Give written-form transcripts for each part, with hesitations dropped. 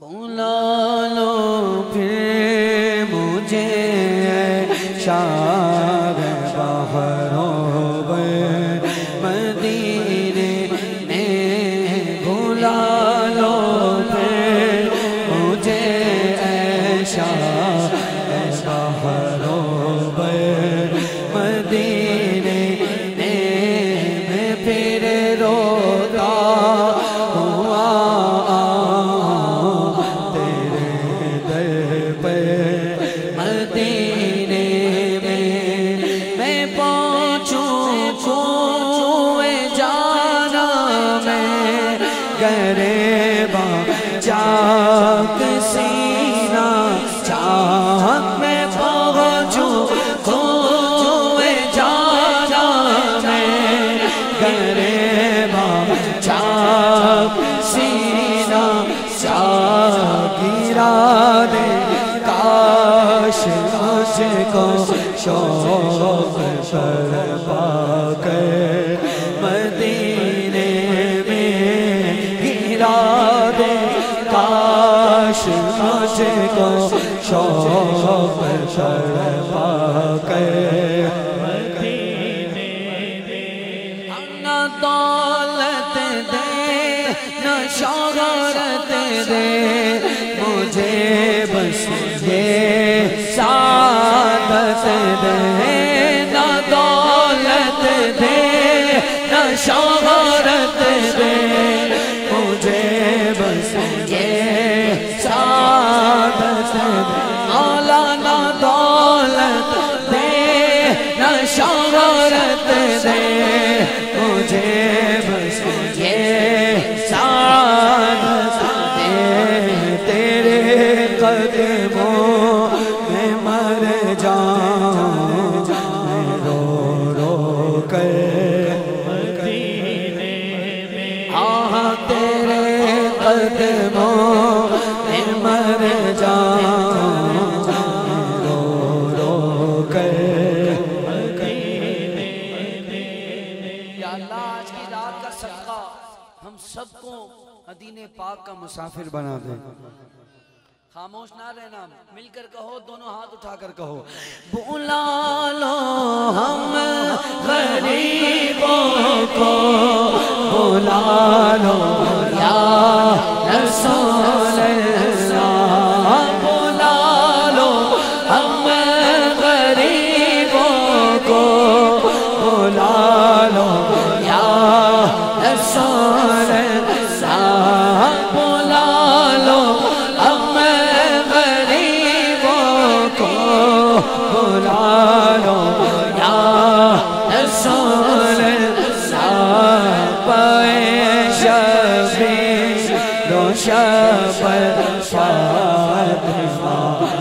बुला लो फिर मुझे शाह बहरों मदीने में, बुला लो फिर मुझे शाह बहरों मदीने में, फिर रोता हुआ मदीने में मैं पहुँचूं कुएं जाना मैं, गरेबा चाक सीना चाक में पहुँचूं कुएं जाना मैं, गरेबा चाक सीना चाक गिरा दे काश मुझको शौक़ पर पाकर मदीने में गिरा दे, काश मुझको शौक़ पर पाकर मदीने में। न दौलत दे न शोहरत दे मुझे, बस ये सादत दे, न दौलत दे न शोहरत दे मुझे, बस ये सादत दे। मौला न दौलत दे न शोहरत दे मुझे, बस ये सादत दे। तेरे कदमों में मर जाऊं रो रो कर मदीने में, हाँ तेरे कदमों में मर जाऊं रो रो कर मदीने में। या अल्लाह आज की रात का सदका हम सबको मदीने पाक का मुसाफिर बना दे। खामोश ना रहना, मिलकर कहो, दोनों हाथ उठाकर कहो, बुला लो हम गरीबों को, बुला लो या रसूल अल्लाह, बुला लो हम गरीबों को, बुला लो या रसूल अल्लाह, बुला लो हम गरीबों को, बुला लो या रसूल अल्लाह। पाए शफीर रोशबर फातिमा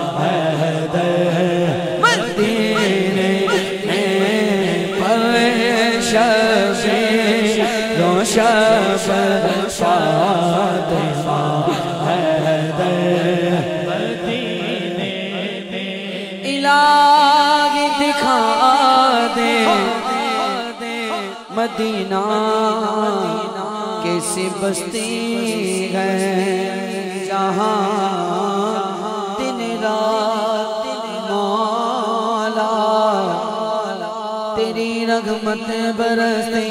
हैदर मदीने में, पाए शफीर रोशबर फातिमा हैदर मदीने में। इलाही दिखा दे मदीना कैसी बस्ती है जहाँ दिन रात मौला तेरी रहमत बरसती